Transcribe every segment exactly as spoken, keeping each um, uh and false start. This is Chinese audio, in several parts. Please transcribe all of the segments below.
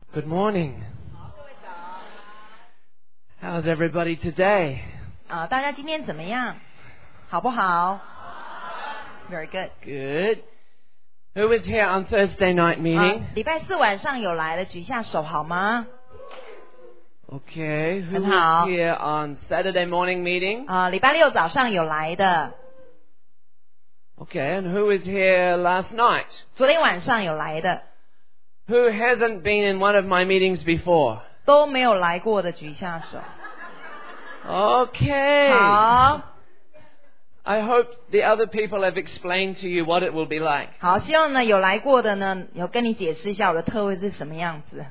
Good morning. How's everybody today? 啊，大家今天怎么样？好不好 ？Very good. Good. Who was here on Thursday night 啊 meeting?， 礼拜四晚上有来的举下手好吗？ Okay. Who 很好。 was here on Saturday morning meeting? 啊，礼拜六早上有来的， Okay. And who was here last night? 昨天晚上有来的， Who hasn't been in one of my meetings before? 都没有来过的举下手。 Okay. 好， I hope the other people have explained to you what it will be like. 好，希望呢有来过的呢，有跟你解释一下我的特会是什么样子。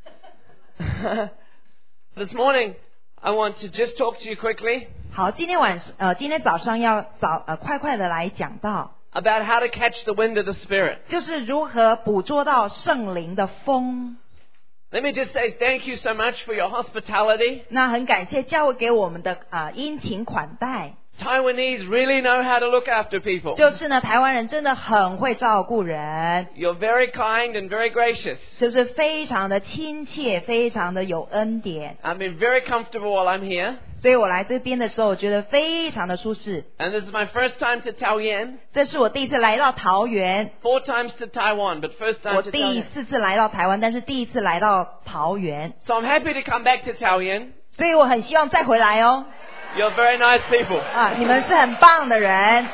This morning, I want to just talk to you quickly 好，今天晚呃，今天早上要早呃快快的来讲到， about how to catch the wind of the Spirit. 就是如何捕捉到圣灵的风。 Let me just say thank you so much for your hospitality. 那很感谢教会给我们的啊、呃、殷勤款待。 Taiwanese really know how to look after people. 就是呢，台湾人真的很会照顾人， You're very kind and very gracious. 就是非常的亲切，非常的有恩典。 I've been very comfortable while I'm here. 所以我来这边的时候，我觉得非常的舒适。 And this is my first time to Taoyuan. 这是我第一次来到桃园， Four times to Taiwan, but first time 我 to 第 Taoyuan. 四次来到台湾，但是第一次来到桃园， So I'm happy to come back to Taoyuan. 所以我很希望再回来哦。 You're very nice people. 啊，你们是很棒的人。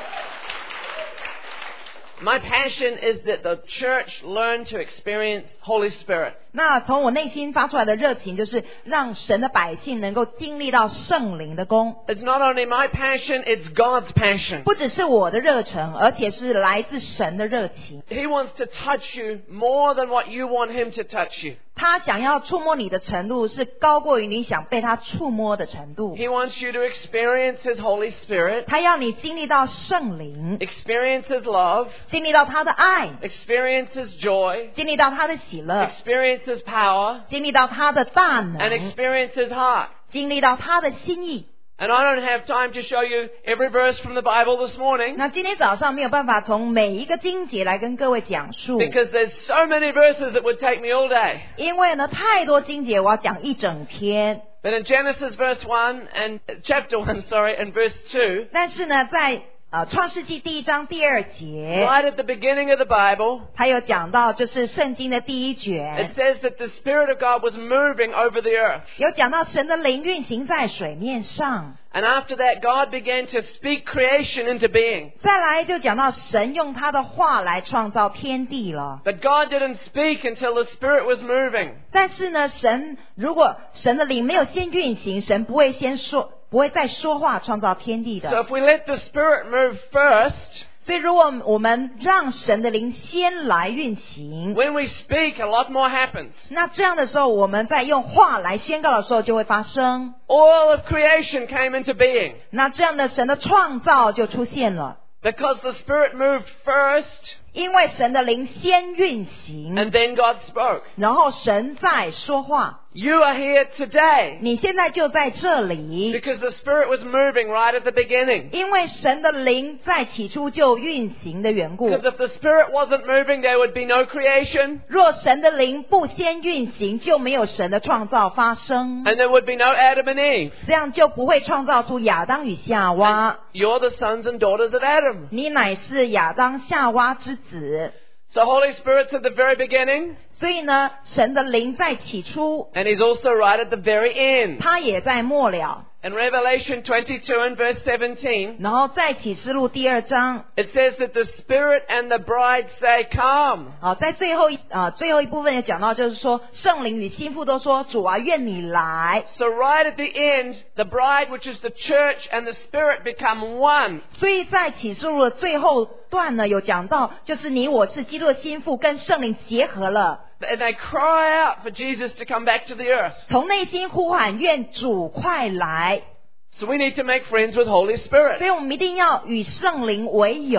My passion is that the church learn to experience Holy Spirit. 那从我内心发出来的热情，就是让神的百姓能够经历到圣灵的功。 It's not only my passion, it's God's passion. 不只是我的热忱，而且是来自神的热情。 He wants to touch you more than what you want Him to touch you. 他想要触摸你的程度，是高过于你想被他触摸的程度。 He wants you to experience His Holy Spirit, 他要你经历到圣灵， experience His love, 经历到他的爱， experience His joy, 经历到他的喜乐， experience His power, 经历到他的大 and 能， experience His heart. 经历到他的心意。 And I don't have time to show you every verse from the Bible this morning, 那今天早上没有办法从每一个经节来跟各位讲述， because there's so many verses it would take me all day. 因为呢太多经节我要讲一整天。 But in Genesis verse one and chapter one, sorry, and verse two, 但是呢，在呃创世纪第一章第二节， right at the beginning of the Bible, 他有讲到就是圣经的第一卷 it，says that the Spirit of God was moving over the earth. 有讲到神的灵运行在水面上。 And after that, God began to speak creation into being. 再来就讲到神用他的话来创造天地了。 But God didn't speak until the Spirit was moving. 但是呢，神如果神的灵没有先运行，神不会先说，不会再说话创造天地 So 的。 if we let the Spirit move first, 所以如果我们让神的灵先来运行， when we speak, a lot more happens. 那这样的时候，我们在用话来宣告的时候就会发生。 All of creation came into being 那这样的神的创造就出现了， because the Spirit moved first 因为神的灵先运行， and then God spoke. 然后神再说话。 You are here today 你现在就在这里， because the Spirit was moving right at the beginning. 因为神的灵在起初就运行的缘故。 Because if the Spirit wasn't moving, there would be no creation 若神的灵不先运行，就没有神的创造发生， and there would be no Adam and Eve. 这样就不会创造出亚当与夏娃。 You're the sons and daughters of Adam. 你乃是亚当夏娃之子。 So Holy Spirit's at the very beginning 所以呢，神的灵在起初， and He's also right at the very end. 他也在末了。 In Revelation twenty-two and verse seventeen, 然后在启示录第二章， it says that the Spirit and the bride say, Come. 啊，在最后一啊最后一部分也讲到，就是说圣灵与心腹都说主啊，愿你来。 So right at the end, the bride, which is the church, and the Spirit become one. 所以在启示录的最后段呢，有讲到，就是你我是基督的心腹，跟圣灵结合了。 And they cry out for Jesus to come back to the earth. 从内心呼喊，愿主快来。 So we need to make friends with Holy Spirit. 所以我们一定要与圣灵为友。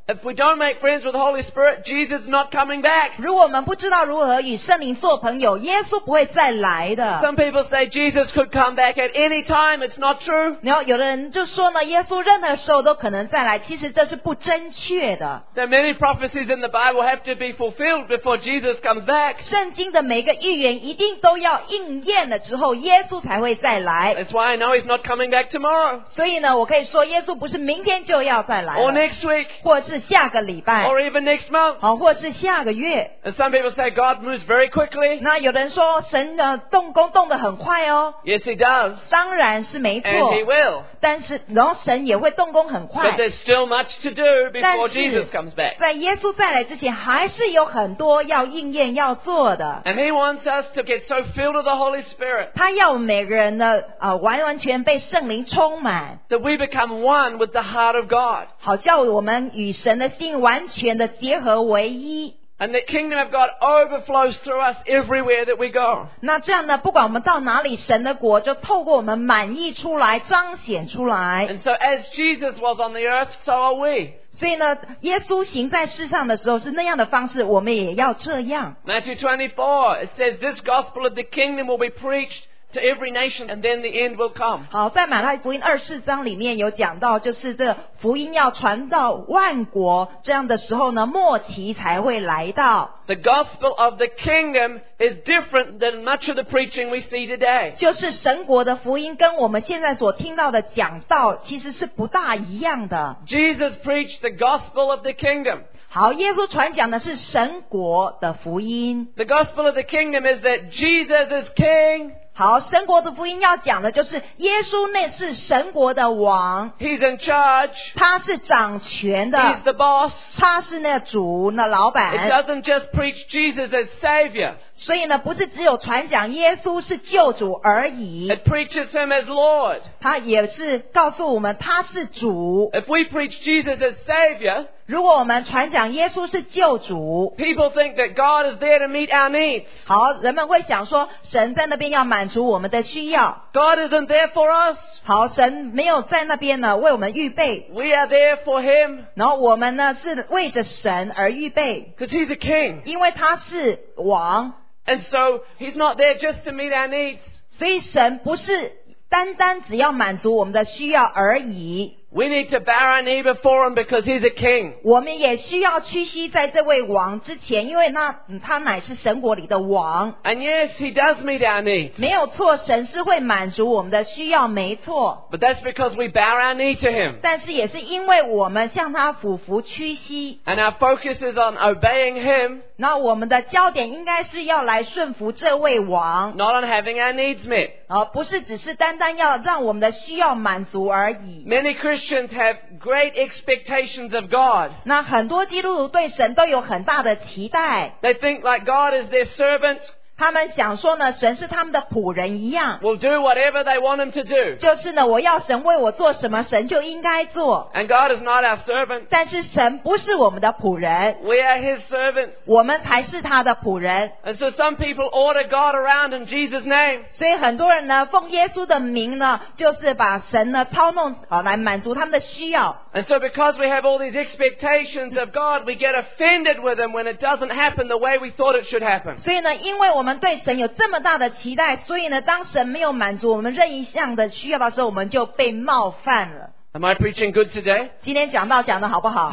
If we don't make friends with the Holy Spirit, Jesus is not coming back. 如果我们不知道如何与圣灵做朋友，耶稣不会再来的。 Some people say Jesus could come back at any time. It's not true. 然后有的人就说呢，耶稣任何时候都可能再来，其实这是不正确的。 There are many prophecies in the Bible have to be fulfilled before Jesus comes back. 圣经的每个预言一定都要应验了之后，耶稣才会再来。 That's why I know He's not coming back tomorrow. 所以呢，我可以说，耶稣不是明天就要再来 Or 了， next week. 或是下个礼拜， Or even next month. 好，或是下个月。 And some people say God moves very quickly. 那有人说，神的动工动得很快哦， Yes, He does. 当然是没 And 错 He，will. 但是然后神也会动工很 But 快。 there's still much to do 但 before 是 Jesus comes back. 在耶稣再来之前，还是有很多要应验要做的。 And He wants us to get so filled with the Holy Spirit 他要我们每个人呢，呃，完完全被圣灵充满， that we become one with the heart of God. 好叫我们与神的心完全的结合为一。 And the kingdom of God overflows through us everywhere that we go. 那这样呢，不管我们到哪里，神的国就透过我们满溢出来，彰显出来。 And so as Jesus was on the earth, so are we. 所以呢，耶稣行在世上的时候是那样的方式，我们也要这样。 Matthew twenty-four, it says, this gospel of the kingdom will be preached to every nation and then the end will come. 好，在马太福音二十四章里面有讲到，就是这个福音要传到万国，这样的时候呢，末期才会来到。 The gospel of the kingdom is different than much of the preaching we see today. 就是神国的福音跟我们现在所听到的讲道其实是不大一样的。 Jesus preached the gospel of the kingdom. 好，耶稣传讲的是神国的福音。 The gospel of the kingdom is that Jesus is king. 好，神国的福音要讲的就是耶稣那是神国的王， He's in charge. 他是掌权 He's 的， the boss. 他是那主那老 It 板。 doesn't just preach Jesus as Savior. 所以呢，不是只有传讲耶稣是救主而已， It preaches Him as Lord. 他也是告诉我们他是主。 If we preach Jesus as Savior, 如果我们传讲耶稣是救主， people think that God is there to meet our needs. 好，人们会想说，神在那边要满足我们的需要。 God isn't there for us. 好，神没有在那边呢为我们预备， We are there for Him 然后我们呢是为着神而预备， because He's a king. 因为他是王， And so He's not there just to meet our needs. 所以神不是单单只要满足我们的需要而已。 We need to bow our knee before Him because He's a king. 我们也需要屈膝在这位王之前，因为那他乃是神国里的王。 And yes, He does meet our needs. 没有错，神是会满足我们的需要，没错。 But that's because we bow our knee to Him. 但是也是因为我们向他俯伏屈膝， And our focus is on obeying Him, 那我们的焦点应该是要来顺服这位王， not on having our needs met. 而不是只是单单要让我们的需要满足而已。 Many Christians have great expectations of God. 那很多基督徒对神都有很大的期待， They think like God is their servant, 他们想说呢，神是他们的仆人一样， will do whatever they want Him to do. 就是呢，我要神为我做什么，神就应该做。 And God is not our servant. 但是神不是我们的仆人， We are His servants. 我们才是他的仆人。 And so some people order God around in Jesus' name. 所以很多人呢，奉耶稣的名呢，就是把神呢操弄好来满足他们的需要。 And so because we have all these expectations of God, we get offended with Him when it doesn't happen the way we thought it should happen. 所以呢，因为我们对神有这么大的期待，所以呢，当神没有满足我们任意项的需要的时候，我们就被冒犯了。 Am I preaching good today? 今天讲道讲的好不好？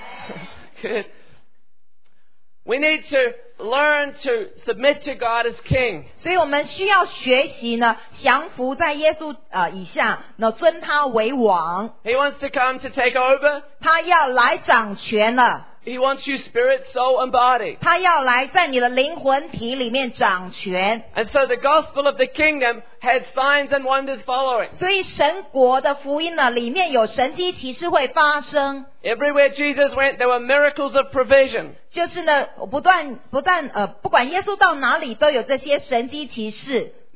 Good. We need to learn to submit to God as King. 所以我们需要学习呢，降服在耶稣呃以下，那尊他为王。 He wants to come to take over. 他要来掌权了， He wants you spirit, soul, and body. 他要来在你的灵魂体里面掌权。 And so the gospel of the kingdom had signs and wonders following. 所以神国的福音呢，里面有神迹奇事会发生。 Everywhere Jesus went, there were miracles of provision. 就是呢，不断不断呃，不管耶稣到哪里，都有这些神迹奇事。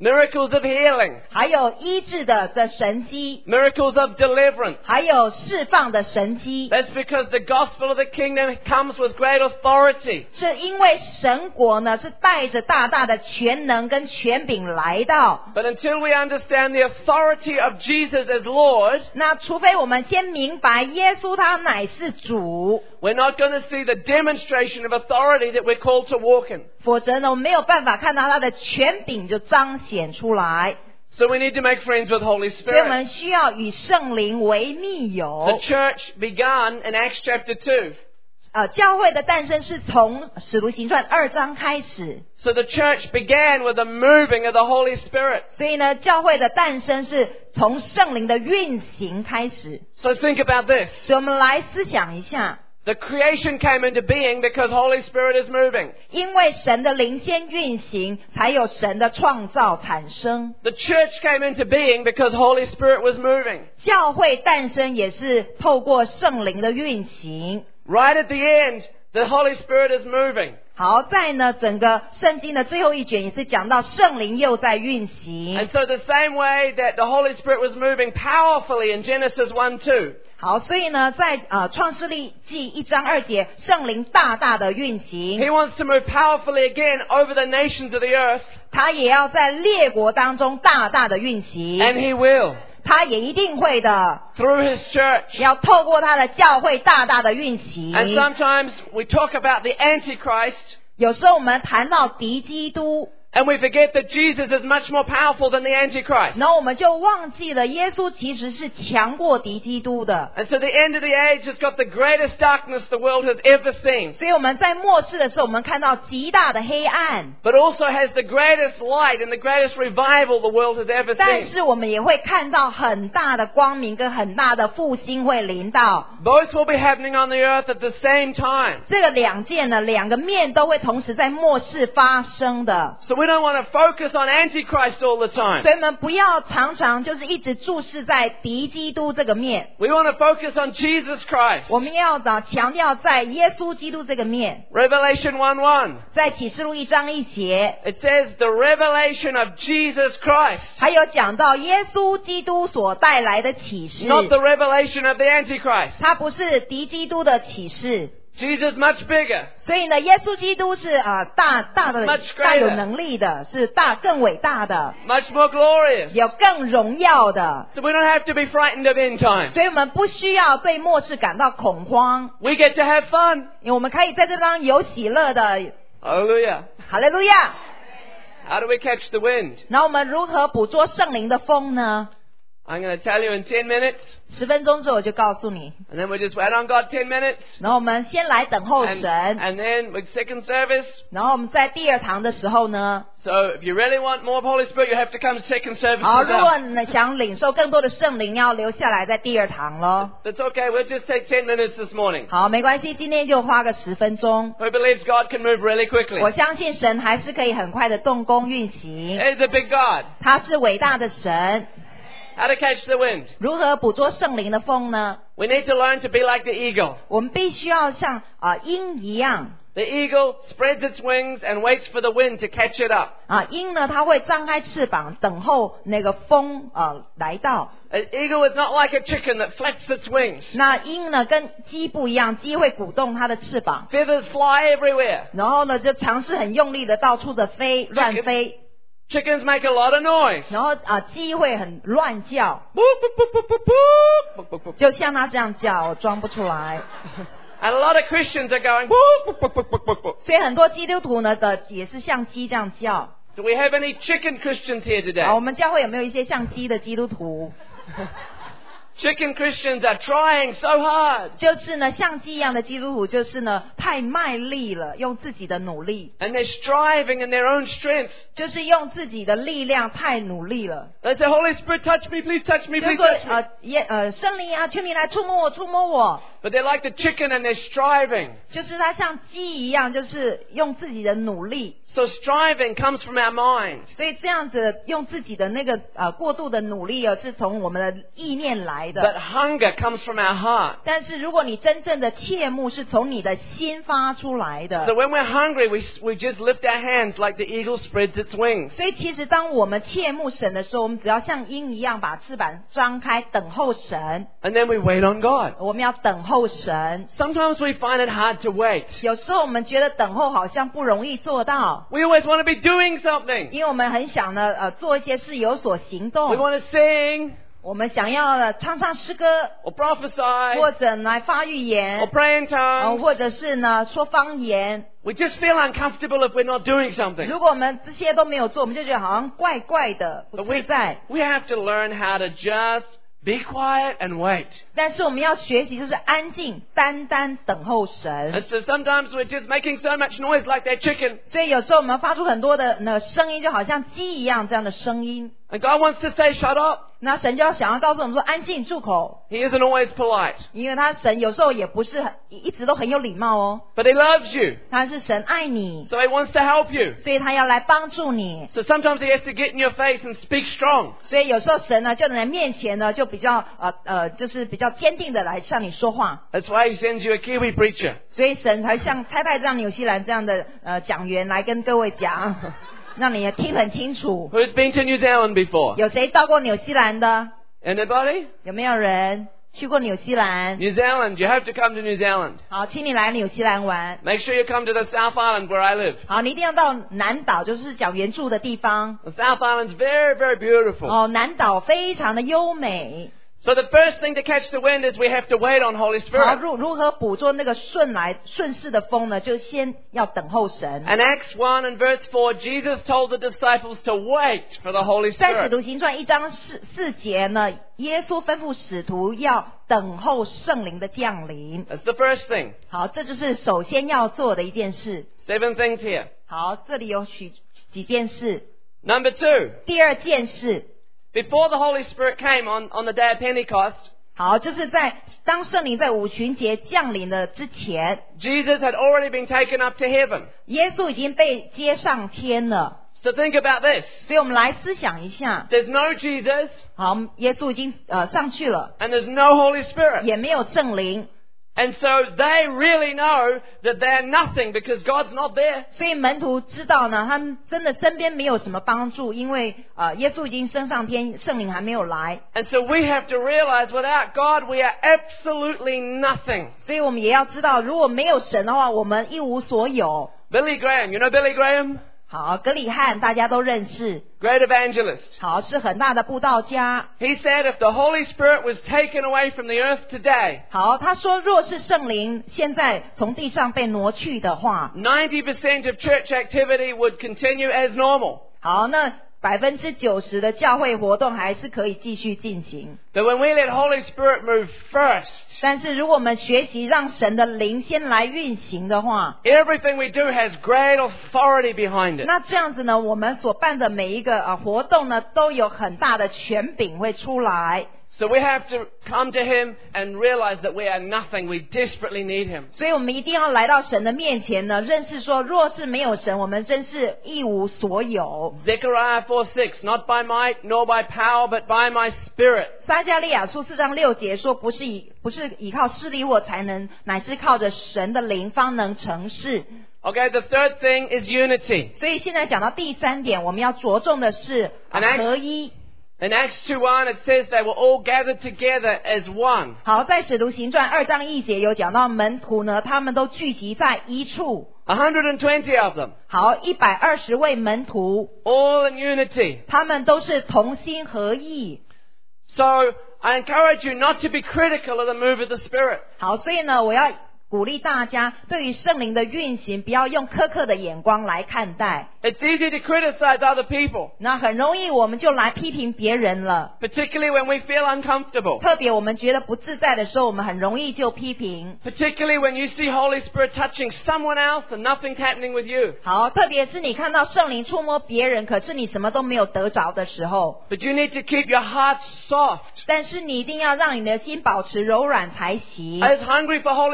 miracles of healing, 还有医治的的神迹， miracles of deliverance. 还有释放的神迹。 That's because the gospel of the kingdom comes with great authority. 是因为神国呢是带着大大的全能跟权柄来到。 But until we understand the authority of Jesus as Lord, 那除非我们先明白耶稣他乃是主， we're not going to see the demonstration of authority that we're called to walk in. 否则呢我们没有办法看到他的权柄就彰显出来。 So we need to make friends with Holy 所以我 Spirit. 们需要与圣灵为密 The 友。 church began in Acts chapter two. 呃，教会的诞生是从使徒行传二章开始， So the church began with the moving of the Holy Spirit. 所以呢，教会的诞生是从圣灵的运行开始。 So think about this. 所以我们来思想一下， The creation came into being because Holy Spirit is moving. 因为神的灵先运行，才有神的创造产生。 The church came into being because Holy Spirit was moving. 教会诞生也是透过圣灵的运行。 Right at the end, the Holy Spirit is moving. 好在呢，整个圣经的最后一卷也是讲到圣灵又在运 And 行。 so the same way that the Holy Spirit was moving powerfully in Genesis one two, 好，所以呢，在呃创世纪记一章二节，圣灵大大的运 He 行， wants to move powerfully again over the nations of the earth, 他也要在列国当中大大的运 and 行， He will, 他也一定会的， through His church. 要透过他的教会大大的运行。 And sometimes we talk about the Antichrist, 有时候我们谈到敌基督， and we forget that Jesus is much more powerful than the Antichrist. 然后我们就忘记了耶稣其实是强过敌基督的。 And so the end of the age has got the greatest darkness the world has ever seen, 所以我们在末世的时候，我们看到极大的黑暗， but also has the greatest light and the greatest revival the world has ever 但 seen. 是我们也会看到很大的光明跟很大的复兴会临到。 Both will be happening on the earth at the same time. 这个两件呢，两个面都会同时在末世发生的。 So we don't want to focus on Antichrist all the time. 所以我们不要常常就是一直注视在敌基督这个面， We want to focus on Jesus Christ. 我们要找强调在耶稣基督这个面。 Revelation one one. 在启示录一章一节， It says the revelation of Jesus Christ, 还有讲到耶稣基督所带来的启示， not the revelation of the Antichrist. 它不是敌基督的启示。 Jesus much bigger. 所以呢，耶稣基督是啊、呃、大大的 Much greater. 大有能力的，是大更伟大的， Much more glorious. 有更荣耀的。 So we don't have to be frightened of end times. 所以我们不需要对末世感到恐慌， We get to have fun. 因为我们可以在这当有喜乐的。 Hallelujah. 哈利路亚！ How do we catch the wind? 那我们如何捕捉圣灵的风呢？ I'm going to tell you in ten minutes, 十分钟之后我就告诉你。 and then we just wait on God ten minutes, 然后我们先来等候 and, 神， and then with second service. 然后我们在第二堂的时候呢， So if you really want more of Holy Spirit, you have to come to second service 好， as 如果 well. 你想领受更多的圣灵，要留下来在第二堂咯。 That's okay. We'll just take ten minutes this morning. 好，没关系，今天就花个十分钟。 Who believes God can move really 我 quickly? 相信神还是可以很快的动工运行， He's a big God. 他是伟大的神。 How to catch the wind? 如何捕捉圣灵的风呢？ We need to learn to be like the eagle. 我们必须要像啊、鹰一样 The eagle spreads its wings and waits for the wind to catch it up. 啊，鹰呢，它会张开翅膀，等候那个风啊来到。 An eagle is not like a chicken that flaps its wings. 那鹰呢，跟鸡不一样，鸡会鼓动它的翅膀， Feathers fly everywhere. 然后呢，就尝试很用力的到处的飞，乱飞。 Chickens make a lot of noise. 然后啊，鸡会很乱叫， Boop, boop, boop, boop, boop, boop, boop, boop. 就像它这样叫，我装不出来。 And a lot of Christians are going, boop, boop, boop, boop, boop, boop. 所以很多基督徒呢的也是像鸡这样叫。 Do we have any chicken Christians here 好，我 today? 们教会有没有一些像鸡的基督徒？ Chicken Christians are trying so hard. 就是呢，像鸡一样的基督徒，就是呢太卖力了，用自己的努力， And they're striving in their own strength. 就是用自己的力量太努力了。 They say, Holy Spirit, touch me, please touch me, 就是 please 说 touch me. 呃耶呃圣灵啊，求你来触摸我，触摸我。 But they're like the chicken and they're striving. 就是他像鸡一样，就是用自己的努力 So striving comes from our mind. 所以这样子用自己的那个呃过度的努力啊，是从我们的意念来 But 的。 hunger comes from our heart. 但是如果你真正的切慕是从你的心发出来的， So when we're hungry, we, we just lift our hands like the eagle spreads its wings. 所以其实当我们切慕神的时候，我们只要像鹰一样把翅膀张开，等候神。 And then we wait on God. 我们要等候神。 Sometimes we find it hard to wait. 有时候我们觉得等候好像不容易做到， We always want to be doing something. 因为我们很想呢呃做一些事有所行 We 动， want to sing 我们想要呃唱唱诗歌， or prophesy 或者来发预 or 言， pray in 呃 tongues. 或者是呢说方言。 We just feel uncomfortable if we're not doing something. 如果我们这些都没有做，我们就觉得好像怪怪的，不 But 自 we, 在。 we have to learn how to just be quiet and wait. 但是我们要学习，就是安静，单单等候神。 And so sometimes we're just making so much noise like that chicken. 所以有时候我们发出很多的那声音，就好像鸡一样这样的声音。 And God wants to say, shut up. 那神就要想要告诉我们说，安静，住口。 He isn't always polite. 因为他神有时候也不是很一直都很有礼貌哦， But He loves you. 他是神爱你， So He wants to help you. 所以他要来帮助你。 So sometimes He has to get in your face and speak strong. 所以有时候神呢，就在面前呢，就比较呃呃，就是比较坚定的来向你说话。 That's why He sends you a Kiwi preacher. 所以神才像差派这样纽西兰这样的呃讲员来跟各位讲，让你也听很清楚。 Who's been to New Zealand before? 有谁到过纽西兰的？ Anybody? 有没有人去过纽西兰？ New Zealand. You have to come to New Zealand. 好，请你来纽西兰玩。 Make sure you come to the South Island where I live. 好，你一定要到南岛，就是讲原住的地方。 The South Island's very, very beautiful. 哦，南岛非常的优美。 So the first thing to catch the wind is we have to wait on Holy 好， Spirit. 如如何捕捉那个顺来顺势的风呢？就先要等候神。 And Acts one and verse four, Jesus told the disciples to wait for the Holy 在使 Spirit. 徒行传一章四四节呢，耶稣吩咐使徒要等候圣灵的降临。 That's the first thing. 好，这就是首先要做的一件事。 Seven things here. 好，这里有许几件事。 Number two, 第二件事， before the Holy Spirit came on, on the day of Pentecost, 好，就是在当圣灵在五旬节降临的之前， Jesus had already been taken up to heaven. 耶稣已经被接上天了。 So think about this. 所以我们来思想一下， There's no Jesus 好，耶稣已经呃上去了， and there's no Holy Spirit. 也没有圣灵， And so they really know that they're nothing because God's not there. 所以门徒知道呢，他们真的身边没有什么帮助，因为呃耶稣已经升上天，圣灵还没有来， And so we have to realize without God we are absolutely nothing. 所以我们也要知道，如果没有神的话，我们一无所有。 Billy Graham, you know Billy Graham? 好，格里汉大家都认识， Great evangelist. 好，是很大的布道家。 He said if the Holy Spirit was taken away from the earth today, 好，他说，若是圣灵现在从地上被挪去的话， ninety percent of church activity would continue as normal. 好，那百分之九十的教会活动还是可以继续进行。 But when we let Holy Spirit move first, 但是如果我们学习让神的灵先来运行的话， everything we do has great authority behind it. 那这样子呢，我们所办的每一个呃活动呢，都有很大的权柄会出来。 So we have to come to Him and realize that we are nothing. We desperately need Him. 所以我们一定要来到神的面前呢，认识说，若是没有神，我们真是一无所有。 Zechariah four six, not by might nor by power, but by my Spirit. 撒迦利亚书四章六节说，不是以不是依靠势力或才能，乃是靠着神的灵方能成事。 Okay, the third thing is unity. 所以现在讲到第三点，我们要着重的是啊 And Acts- 合一。 In Acts two one, it says they were all gathered together as one. 好，在使徒行传二章一节有讲到门徒呢，他们都聚集在一处。 one hundred twenty of them, 好，一百二十位门徒， all in unity. 他们都是同心合意。 So I encourage you not to be critical of the move of the Spirit. 好，所以呢，我要鼓励大家对于圣灵的运行，不要用苛刻的眼光来看待。 It's easy to criticize other people, 那很容易我们就来批评别人了。 particularly when we feel uncomfortable. 特别我们觉得不自在的时候，我们很容易就批评。 Particularly when you see Holy Spirit touching someone else and nothing's happening with you. 好，特别是你看到圣灵触摸别人，可是你什么都没有得着的时候。 But you need to keep your heart soft. 但是你一定要让你的心保持柔软才行。 As hungry for Holy Spirit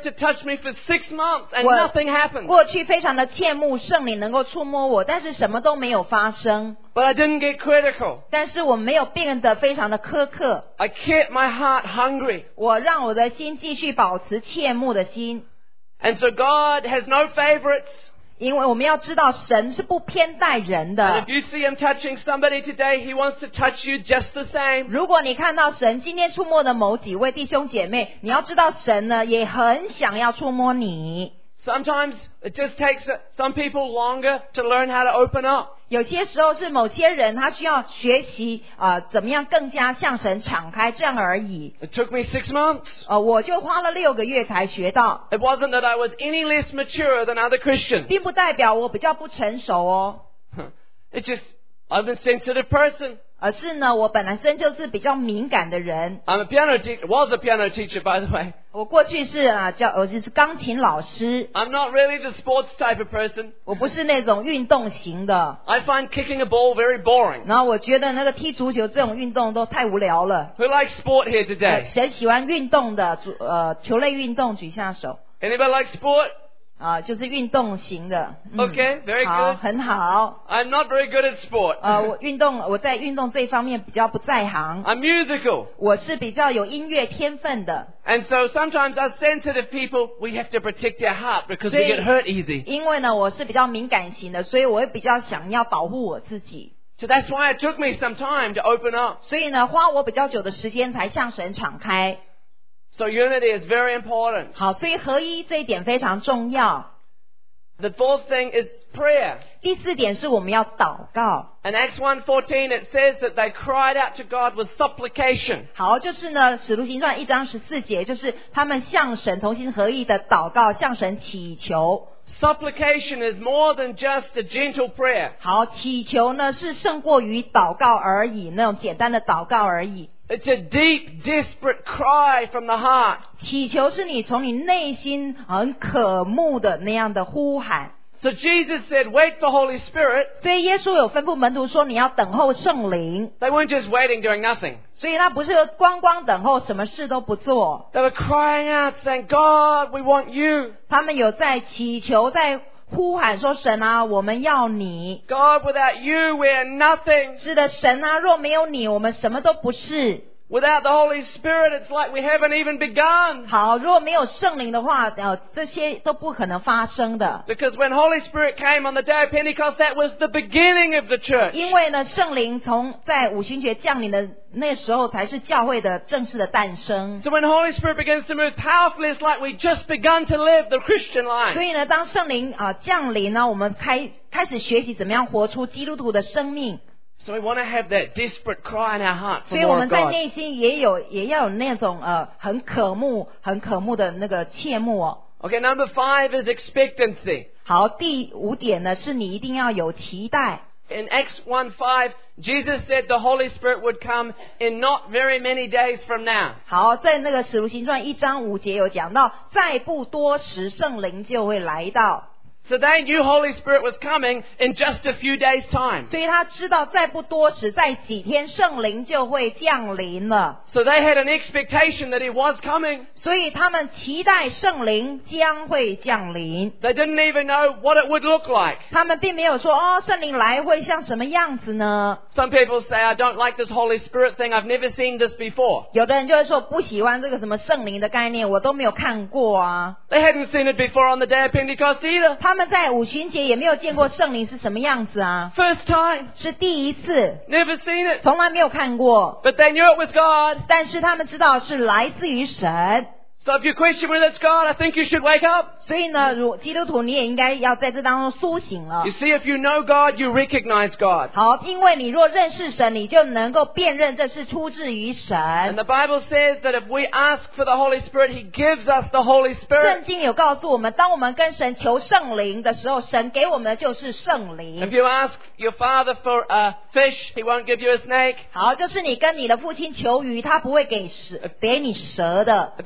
to touch me for six months and 我 nothing happened. 过去非常的切慕圣灵能够触摸我，但是什么都没有发生。 But I didn't get critical. 但是我没有变得非常的苛刻， I kept my heart hungry. 我让我的心继续保持切慕的心。 And so God has no favorites. 因为我们要知道神是不偏待人 And 的 if。you see Him touching somebody today, He wants to touch you just the same. 如果你看到神今天触摸的某几位弟兄姐妹，你要知道神呢也很想要触摸你。 Sometimes it just takes some people longer to learn how to open up. 有些时候是某些人他需要学习啊、呃，怎么样更加向神敞开，这样而已。 It took me six months. 呃，我就花了六个月才学到， It wasn't that I was any less mature than other Christians. 并不代表我比较不成熟哦， It's just, I'm a sensitive person. 而是呢，我本来身就是比较敏感的人。 I'm a piano teacher, was a piano teacher by the way. 我过去是啊教，我就是钢琴老师， I'm not really the sports type of person. 我不是那种运动型的。 I find kicking a ball very boring. 然后我觉得那个踢足球这种运动都太无聊了。 Who likes sport here 呃 today? 谁喜欢运动的？主呃，球类运动举下手 Anybody like sport? 啊、就是运动型的。嗯 Okay, very 好， good. 很好。 I'm not very good at sport. 呃，我运动，我在运动这一方面比较不在行。 I'm musical. 我是比较有音乐天分的， And so sometimes us sensitive people, we have to protect our heart because we 所以 get hurt easy. 因为呢，我是比较敏感型的，所以我会比较想要保护我自己。 So that's why it took me some time to open up. 所以呢，花我比较久的时间才向神敞开。 So unity is very important. 好，所以合一这一点非常重要。 The fourth thing is prayer. 第四点是我们要祷告。 In Acts one fourteen it says that they cried out to God with supplication. 好，就是呢，《使徒行传》一章十四节，就是他们向神同心合意的祷告，向神祈求。 Supplication is more than just a gentle prayer. 好，祈求呢是胜过于祷告而已，那种简单的祷告而已。 It's a deep, desperate cry from the heart. 祈求是你从你内心很渴慕的那样的呼喊。 So Jesus said, wait for Holy Spirit. 所以耶稣有吩咐门徒说，你要等候圣灵。 They weren't just waiting, doing nothing. 所以他不是光光等候，什么事都不做。 They were crying out, saying, God, we want you. 他们有在祈求，在呼喊说，神啊，我们要你。 God, without you, we're nothing. 是的，神啊，若没有你，我们什么都不是。 Without the Holy Spirit, it's like we haven't even begun. 好，如果没有圣灵的话，呃，这些都不可能发生的。 Because when Holy Spirit came on the day of Pentecost, that was the beginning of the church. 因为呢，圣灵从在五旬节降临的那时候，才是教会的正式的诞生。 So when Holy Spirit begins to move powerfully, it's like we just begun to live the Christian 所 life. 以呢，当圣灵啊、呃降临呢，我们开开始学习怎么样活出基督徒的生命。 So we want to have that desperate cry in our heart 所 for 以我 more 们 of 在 God. 内心也有也要有那种呃很渴慕、很渴慕的那个切慕哦。 Okay, number five is expectancy. 好，第五点呢，是你一定要有期待。 In Acts one five, Jesus said the Holy Spirit would come in not very many days from now. 好，在那个使徒行传一章五节有讲到，再不多时，圣灵就会来到。 So they knew Holy Spirit was coming in just a few days' time. 所以他知道，再不多时，在几天，圣灵就会降临了。 So they had an expectation that He was coming. 所以他们期待圣灵将会降临。 They didn't even know what it would look like. 他们并没有说，哦，圣灵来会像什么样子呢？ Some people say, I don't like this Holy Spirit thing. I've never seen this before. 有的人就会说，不喜欢这个什么圣灵的概念，我都没有看过啊。 They hadn't seen it before on the day of Pentecost either. 他们在五旬节也没有见过圣灵是什么样子啊， First time. 是第一次， Never seen it. 从来没有看过。 But they knew it was God. 但是他们知道是来自于神。 So if you question whether it's God, I think you should wake up. 所以呢，如基督徒你也应该要在这当中苏醒了 You。see, if you know God, you recognize God. 好，因为你若认识神，你就能够辨认这是出自于 And 神。 the Bible says that if we ask for the Holy Spirit, He gives us the Holy 圣 Spirit. 经有告诉我们，当我们跟神求圣灵的时候，神给我们的就是圣 If 灵。 you ask your father for a fish, He won't give you a snake. 好，就是你跟你的父亲求鱼，他不会给蛇给你蛇的。 If you ask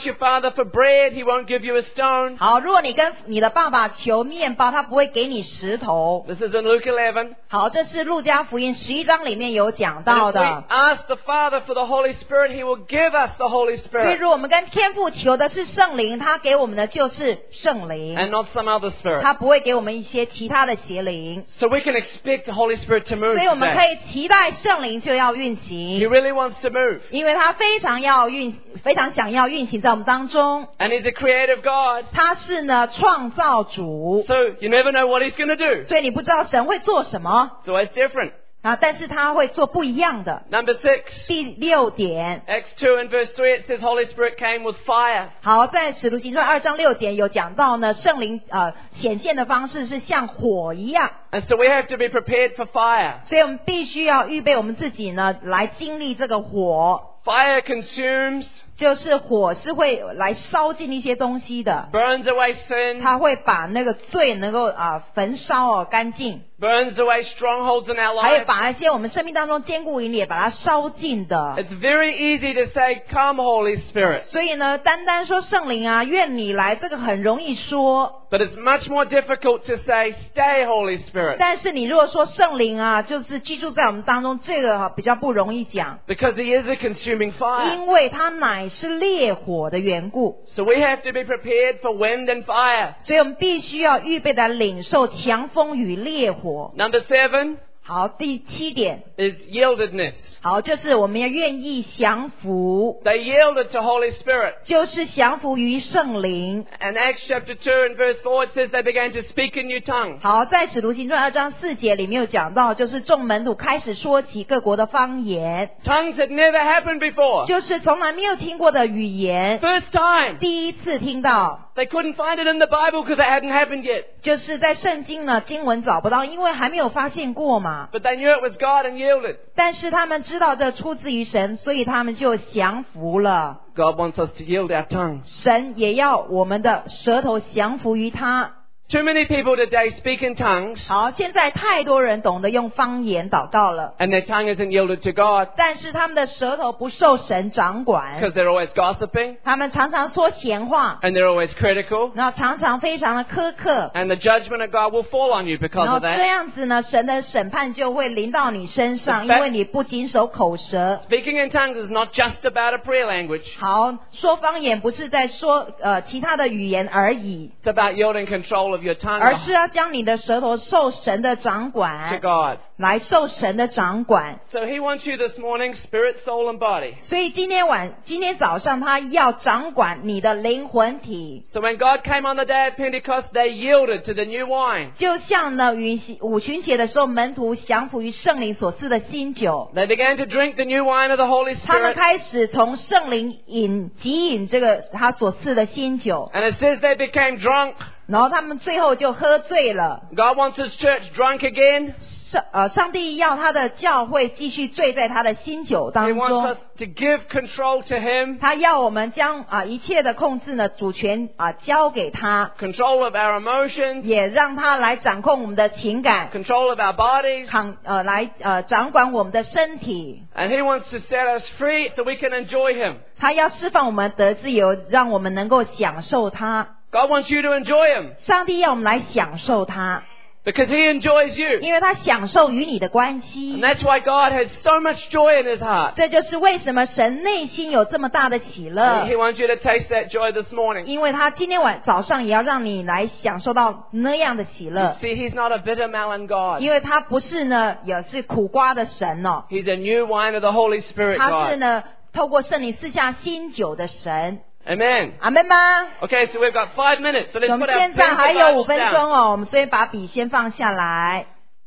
your father for bread, he won't give you a stone. 好，如果你跟你的爸爸求面包，他不会给你石头。 This is in Luke eleven. 好，这是路加福音十一章里面有讲 And 到 if we 的。 ask the Father for the Holy Spirit, he will give us the Holy 所以 Spirit 如果我们跟天父求的是圣灵，他给我们的就是圣灵， and not some other spirit. 他不会给我们一些其他的邪灵。 So we can expect the Holy Spirit to move 所以我们可 today. 以期待圣灵就要运 He 行， really wants to move. 因为他非常要运，非常想要运行在我们当中。 And he's a creative God. 他是呢创造主， So you never know what he's going to do. 所以你不知道神会做什么 It's always different. 啊，但是他会做不一样的。 Number six. 第六点， Acts two and verse three, it says Holy Spirit came with fire. 好，在使徒行传二章六节有讲到呢，圣灵呃显现的方式是像火一样， And so we have to be prepared for fire. 所以我们必须要预备我们自己呢，来经历这个火。 Fire consumes, 就是火是会来烧尽一些东西的， burns away sin, 它会把那个罪能够啊焚烧哦干净， burns away strongholds in our 还有 lives. 把一些我们生命当中坚固营垒把它烧尽的。 It's very easy to say, come Holy Spirit. 所以呢，单单说圣灵啊，愿你来，这个很容易说。 But it's much more difficult to say, stay Holy Spirit. 但是你如果说圣灵啊，就是居住在我们当中，这个、啊、比较不容易讲， Because he is a consuming fire. 因为它乃是烈火的缘故。 So we have to be prepared for wind and fire. 所以我们必须要预备的领受强风与烈火。 Number seven 好，第七点， is yieldedness. 好，就是我们要愿意降服， They yielded to Holy Spirit. 就是降服于圣灵。 And Acts chapter two and verse four, it says they began to speak in new tongues. 好，在使徒行传二章四节里面有讲到，就是众门徒开始说起各国的方言， Tongues had never happened before. 就是从来没有听过的语言， First time. 第一次听到。 They couldn't find it in the Bible because it hadn't happened yet. 就是在圣经呢，经文找不到，因为还没有发现过嘛。 But they knew it was God and yielded. 但是他们知道这出自于神，所以他们就降服了。 God wants us to yield our tongues. 神也要我们的舌头降服于他。 Too many people today speak in tongues 好，现在太多人懂得用方言祷告了， and their tongue isn't yielded to God 但是他们的舌头不受神掌管， because they're always gossiping 他们常常说闲话， and they're always critical 然后常常非常的苛刻， and the judgment of God will fall on you because 然后 of 这 that. 样子呢，神的审判就会临到你身上，因为你不谨守口舌。 Speaking in tongues is not just about a prayer language. 好，说方言不是在说呃其他的语言而已， It's about yielding control of your tongue 而是要将你的舌头受神的掌 to 管， God. 来受神的掌管。 So he wants you this morning, spirit, soul, and body. 所以今天晚今天早上他要掌管你的灵魂体， So when God came on the day of Pentecost, they yielded to the new wine. 就像呢五五旬节的时候，门徒降服于圣灵所赐的新酒， They began to drink the new wine of the Holy 他们 Spirit. 开始从圣灵饮汲饮这个他所赐的新酒， And it says they became drunk. 然后他们最后就喝醉了。 God wants his church drunk again. 上呃，上帝要他的教会继续醉在他的新酒 He 当 wants 中 us，to give control to him, 他要我们将啊、一切的控制呢主权啊、交给他， control of our emotions, 也让他来掌控我们的情感， control of our bodies. 掌呃来呃掌管我们的身体。 And he wants to set us free so we can enjoy him. 他要释放我们得自由，让我们能够享受他。 God wants you to enjoy him 上帝要我们来享受他， because he enjoys you. 因为他享受与你的关 And 系。 that's why God has so much joy in his heart. 这就是为什么神内心有这么大的喜乐 And，he wants you to taste that joy this morning. 因为他今天晚早上也要让你来享受到那样的喜 You 乐， see, he's not a bitter melon God. 因为他不是呢也是苦瓜的神哦， He's a new wine of the Holy Spirit 他是 God. 呢透过圣灵赐下新酒的神。 Amen. 阿门吗？ Okay, so we've got five minutes. So let's 我 put 们 our 现在 pens 还 and 有五 Bibles 分 down. 钟哦，我们先把笔先放下来。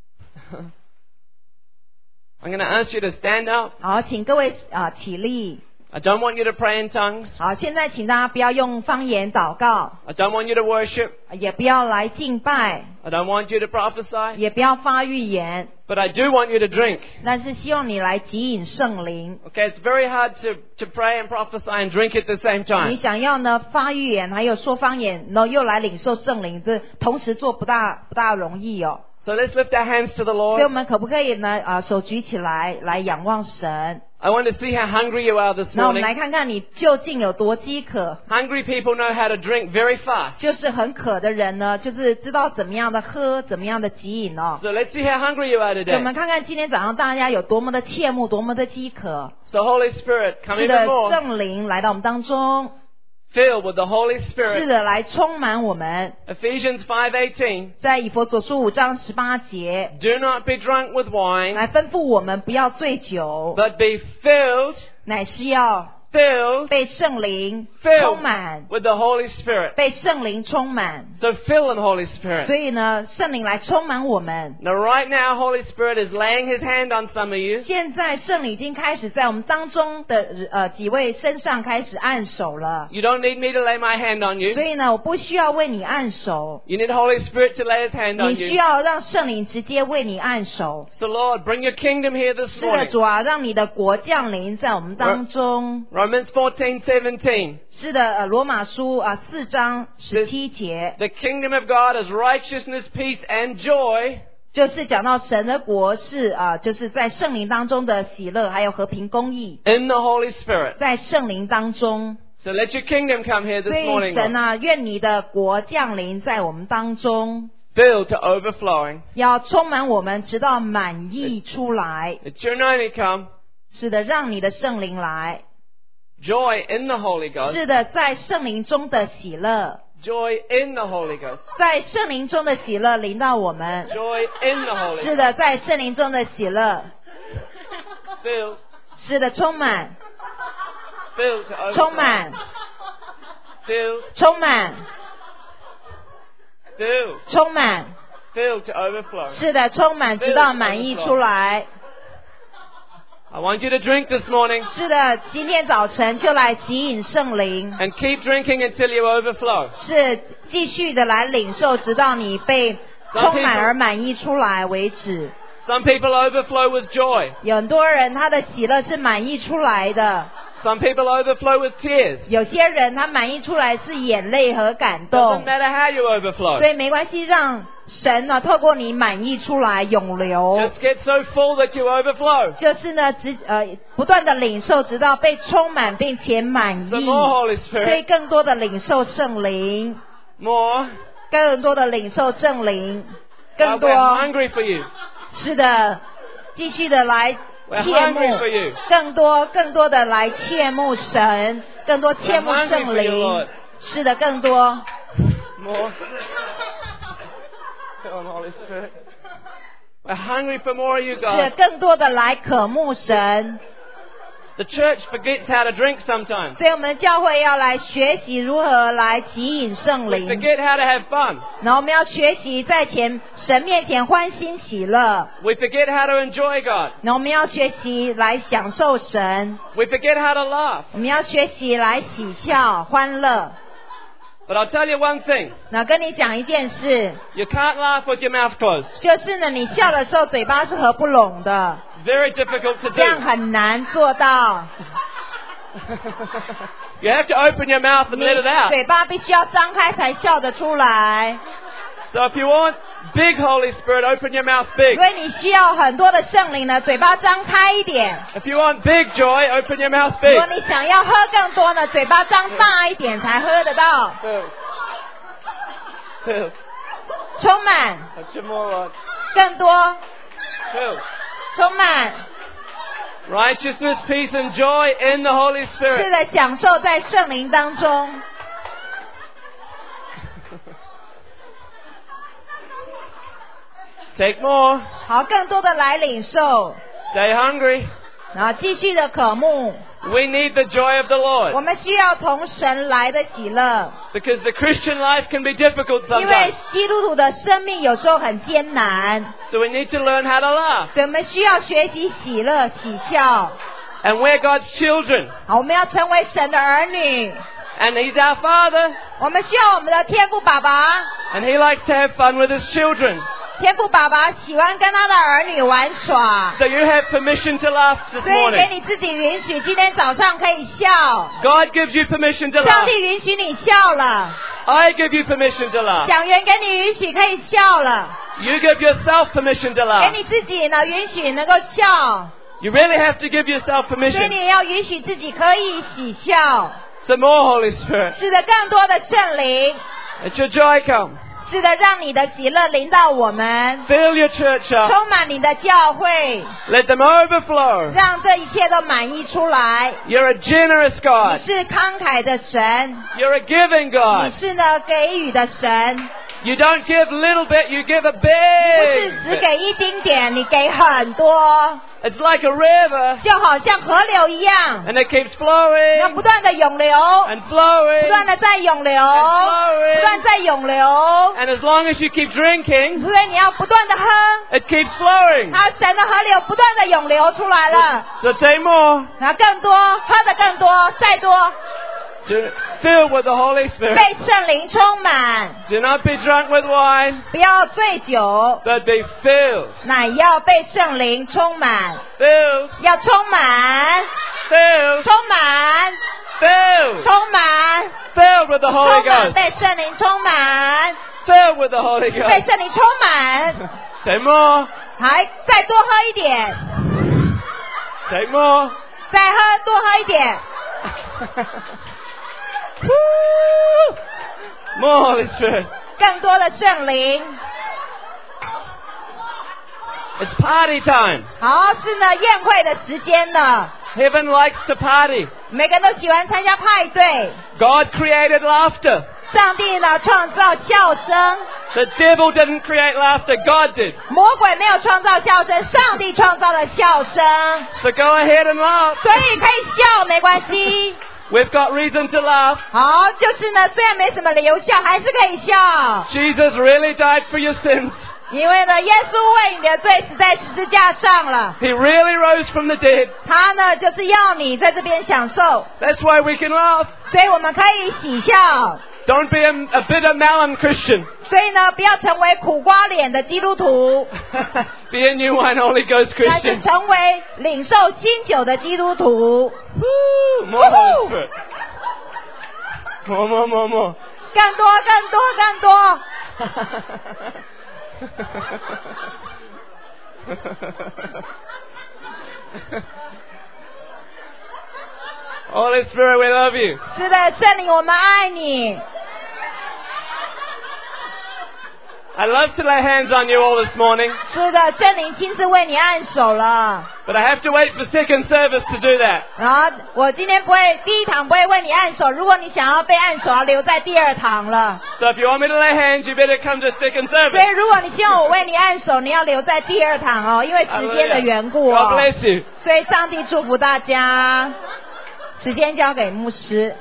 I'm going to ask you to stand up. 好，请各位啊、起立。 I don't want you to pray in tongues. 好，现在请大家不要用方言祷告， I don't want you to worship. 也不要来敬拜， I don't want you to prophesy. 也不要发预言， But I do want you to drink. 但是希望你来汲饮圣灵。 Okay, it's very hard to, to pray and prophesy and drink at the same 你 time. 想要呢发预言，还有说方言，然后又来领受圣灵，这同时做不大不大容易哦。 So let's lift our hands to the 所以我 Lord. 们可不可以呢啊、手举起来，来仰望神？ I want to see how hungry you are this 那我们 morning. 来看看你究竟有多饥渴。 Hungry people know how to drink very fast. 就是很渴的人呢，就是知道怎么样的喝，怎么样的急饮哦。 So let's see how hungry you are 所以我 today. 们看看今天早上大家有多么的切慕，多么的饥渴。 So Holy Spirit, come 是 even 的， more. 圣灵来到我们当中， Filled with the Holy 是 Spirit. 的，来充满我们。 Ephesians five eighteen. 在以弗所书五章十八节， Do not be drunk with wine, 来吩咐我们不要醉酒， but be filled, 乃是要 filled, 被圣灵 filled 充满， with the Holy Spirit. 被圣灵充满。 So fill in the Holy 所 Spirit. 以呢，圣灵来充满我们。 Now right now, Holy Spirit is laying His hand on some of you. 现在圣灵已经开始在我们当中的呃几位身上开始按手了， You don't need me to lay my hand on you. 所以呢，我不需要为你按手， You need the Holy Spirit to lay His hand 你 on 需 you. 要让圣灵直接为你按手。 So Lord, bring your kingdom here this 是的， morning. 主啊，让你的国降临在我们当中。 Romans fourteen seventeen. 是的，呃，罗马书啊四章十七节， The kingdom of God is righteousness, peace, and joy 就是讲到神的国是啊，就是在圣灵当中的喜乐，还有和平公义， in the Holy Spirit. 在圣灵当中。 So let your kingdom come here 所 this 以 morning, 神 Lord. 啊，愿你的国降临在我们当中。 Filled to overflowing. 要充满我们，直到满意出来。 Let your anointing come. 是的，让你的圣灵来。 Joy in the Holy Ghost. 是的，在圣灵中的喜乐， Joy in the Holy Ghost. 在圣灵中的喜乐临到我们。 Joy in the Holy 是 Ghost. 的，在圣灵中的喜乐， Filled. 是的，充满， Filled to overflow. 充满， Filled. 充满， Filled. 充满。 Filled to overflow. 是的，充满，直到满意出来。 I want you to drink this morning 是的，今天早晨就来汲饮圣灵， and keep drinking until you overflow. 是继续的来领受，直到你被充满而满意出来为止。 Some people overflow with joy. 有很多人他的喜乐是满意出来的， Some people overflow with tears. 有些人他满意出来是眼泪和感 Doesn't 动， matter how you 所 overflow. 以没关系，让神呢透过你满意出来涌流， Just get so full that you overflow. 就是呢直呃不断的领受，直到被充满并且满 So 意， more Holy 所以 Spirit. 更多的领受圣灵， More. 更多的领受圣灵， Uh, 更 we're 多 hungry for you. 是的，继续的来 We're 切 hungry 慕 for you. 更多更多的来切慕神，更多切慕 We're hungry 圣 for you, 灵 Lord.， 是的，更多 More. Come on, Holy Spirit. We're hungry for more of you 是 guys. 更多的来渴慕神， The church forgets how to drink sometimes. 所以我们的教会要来学习如何来汲饮圣 We 灵， forget how to have fun. 然后我们要学习在前神面前欢欣喜乐， We forget how to enjoy God. 然后我们要学习来享受神， We forget how to laugh. 我们要学习来喜笑欢乐。 But I'll tell you one thing. 那跟你讲一件事， You can't laugh with your mouth closed. 就是呢，你笑的时候嘴巴是合不拢的， Very difficult to 这样 do. 很难做到。 You have to open your mouth and 你 let it out. 嘴巴必须要张开才笑得出来。 So if you want big Holy Spirit, open your mouth big. 所以你需要很多的圣灵呢，嘴巴张开一点。 If you want big joy, open your mouth 如 big. 果你想要喝更多呢，嘴巴张大一点才喝得到。 Fill. Fill. 充满 Touch your more, Lord. 更多， Fill. 充满 Righteousness, peace, and joy in the Holy 是 Spirit. 的，享受在圣灵当中。 Take more. 好，更多的来领受， Stay hungry. 然后继续的渴慕。 We need the joy of the 我 Lord. 们需要从神来的喜乐， Because the Christian life can be difficult 因为 sometimes. 基督徒的生命有时候很艰难， So we need to learn how to laugh. 所以我们需要学习喜乐、喜笑。 And we're God's children. 好，我们要成为神的儿女， And He's our Father. 我们需要我们的天父爸爸。 And He likes to have fun with His children. 天父爸爸喜欢跟他的儿女玩耍， So you have permission to laugh this 所以给 morning. 你自己允许，今天早上可以笑。 God gives you permission to 上 laugh. 帝允许你笑了， I give you permission to laugh. 讲员给你允许可以笑了， You give yourself permission to 给 laugh. 你自己呢允许能够笑。 You really have to give yourself 所以 permission. 你也要允许自己可以喜笑。 Some more Holy Spirit. 是的，更多的圣灵。 Let your joy come. 是的，让你的喜乐临到我们， Fill your church up. 充满你的教会， Let them overflow. 让这一切都满溢出来。 You're a generous 你 God. 是慷慨的神， You're a giving 你 God. 是呢给予的神， You don't give a little bit, you give a 不是 big 只 bit. 给一丁点，你给很多， It's like a river, 就好像河流一样， and it keeps 要 flowing 不断的涌流， and 不断 flowing. 的在涌流， flowing 不断在涌流， And as long as you keep drinking, 所以你要不断的喝， it keeps flowing. 还有神的河流不断的涌流出来了， So take more. 然后更多，喝的更多，再多， Do, filled with the Holy Spirit. 被圣灵充满， Do not be drunk with wine, 不要醉酒， but be filled. 乃要被圣灵充满， Filled. 要充满， Filled. 充满， Filled. 充满， Filled with the Holy 充满， Ghost. 被圣灵充满， Filled with the Holy 被 Ghost. 圣灵充满， Take more. 还再多喝一点， Take more. 再喝多喝一点， Woo! More Holy Spirit. 更多的圣灵。 It's party time. 好，是呢宴会的时间了， Heaven likes to party. 每个人都喜欢参加派对。 God created laughter. 上帝呢创造笑声， The devil didn't create laughter, God did. 魔鬼没有创造笑声，上帝创造了笑声， So go ahead and laugh. 所以可以笑没关系。 We've got reason to laugh. 好，就是呢虽然没什么理由笑，还是可以笑， Jesus really died for your sins. 因为呢耶稣为你的罪死在十字架上了， He really rose from the dead. 他呢就是要你在这边享受， That's why we can laugh. 所以我们可以喜笑。 Don't be a, a bitter melon Christian. 所以呢，不要成为苦瓜脸的基督徒， Be a new wine Holy Ghost 但是 Christian. 成为领受新酒的基督徒。 Woo! More Holy Spirit. More, more, more, more. 更多，更多，更多。 Holy Spirit, we love you. 是的，圣灵，我们爱你。 I love to lay hands on you all this morning, 是的，圣灵亲自为你按手了。 but I have to wait for second service to do that. 然后我今天不会第一堂不会为你按手，如果你想要被按手，要留在第二堂了。 So if you want me to lay hands, you better come to second 所以 service. 如果你希望我为你按手，你要留在第二堂哦，因为时间的缘故 God 哦。 bless you. 所以上帝祝福大家。时间交给牧师。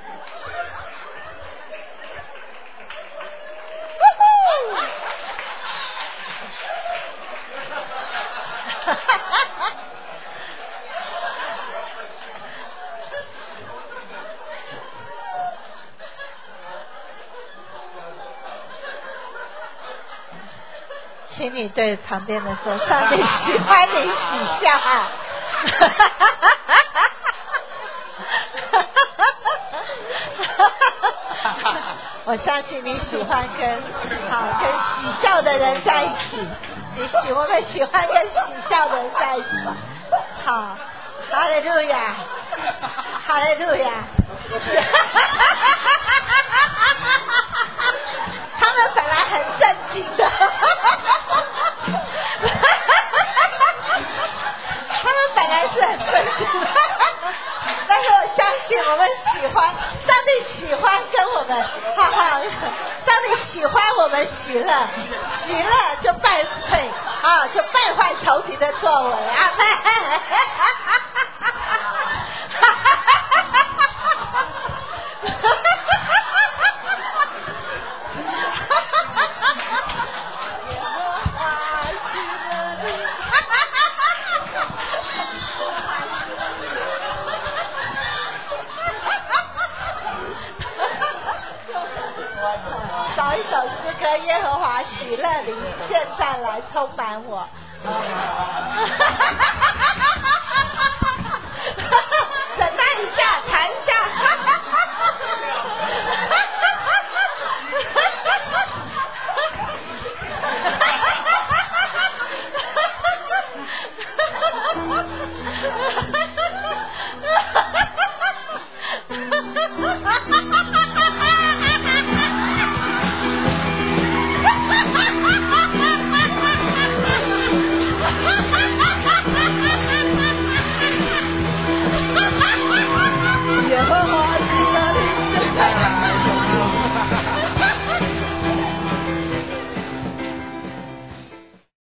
请你对旁边的说，上帝喜欢你喜笑。我相信你喜欢跟好跟喜笑的人在一起，你喜我们喜欢跟喜笑的人在一起。好，哈利路亚，哈利路亚。他们本来很震惊的，他们本来是很震惊的，但是我相信我们喜欢，上帝喜欢跟我们，哈哈，上帝喜欢我们喜乐，喜乐就败退啊，就败坏仇敌的作为，阿们。找一首诗歌，耶和华喜乐灵现在来充满我。